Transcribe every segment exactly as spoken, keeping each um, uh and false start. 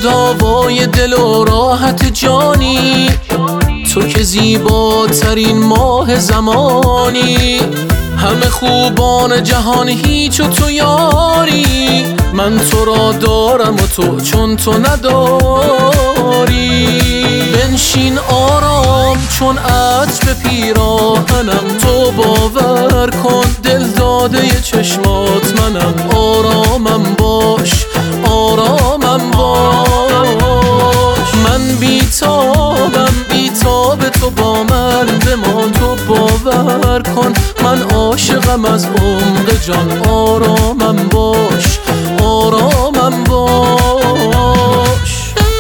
داوای دل و راحت جانی، تو که زیباترین ماه زمانی. همه خوبان جهان هیچ و تو یاری، من تو را دارم و تو چون تو نداری. بنشین آرام چون عطر به پیراهنم، تو باور کن دل داده چشمات منم. آرامم باش آرامم باش، من بیتابم بیتاب تو با من بمان. تو باور کن من عاشقم از عمق جان. آرامم باش آرامم باش.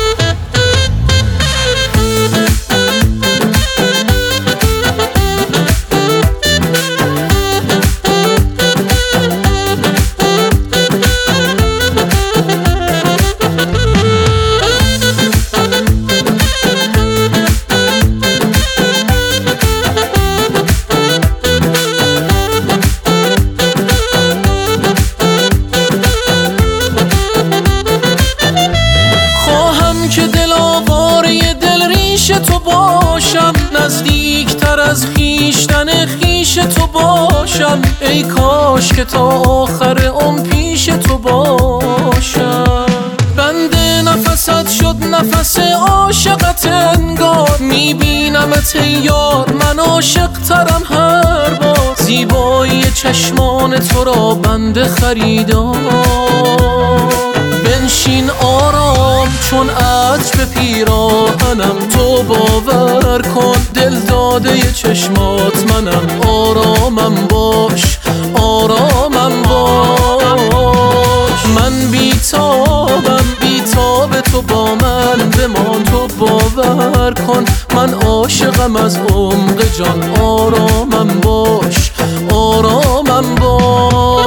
تو باشم نزدیک تر از خیشتن خیش تو باشم. ای کاش که تا آخر عمر پیش تو باشم. بنده نفست شد نفس عاشقت انگار، میبینمت ای یار من عاشق ترم هر بار. زیبایی چشمان تو را بنده خریدار. بنشین آرام چون عطر به پیراهنم، تو باور کن دل داده چشمات منم. آرامم باش آرامم باش، من بیتابم بیتاب تو با من بمان. تو باور کن من عاشقم از عمق جان. آرامم باش آرامم باش.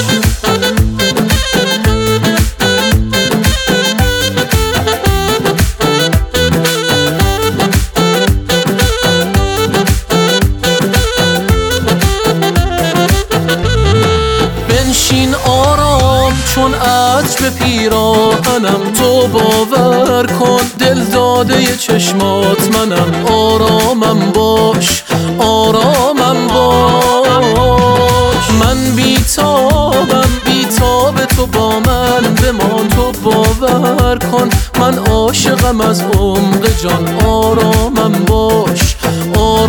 بنشین آرام چون عطر به پیراهنم، تو باور کن دل داده چشمات منم. آرامم باش آرامم باش، من بیتابم بیتاب تو با من بمان. تو باور کن من عاشقم از عمق جان. آرامم باش آرامم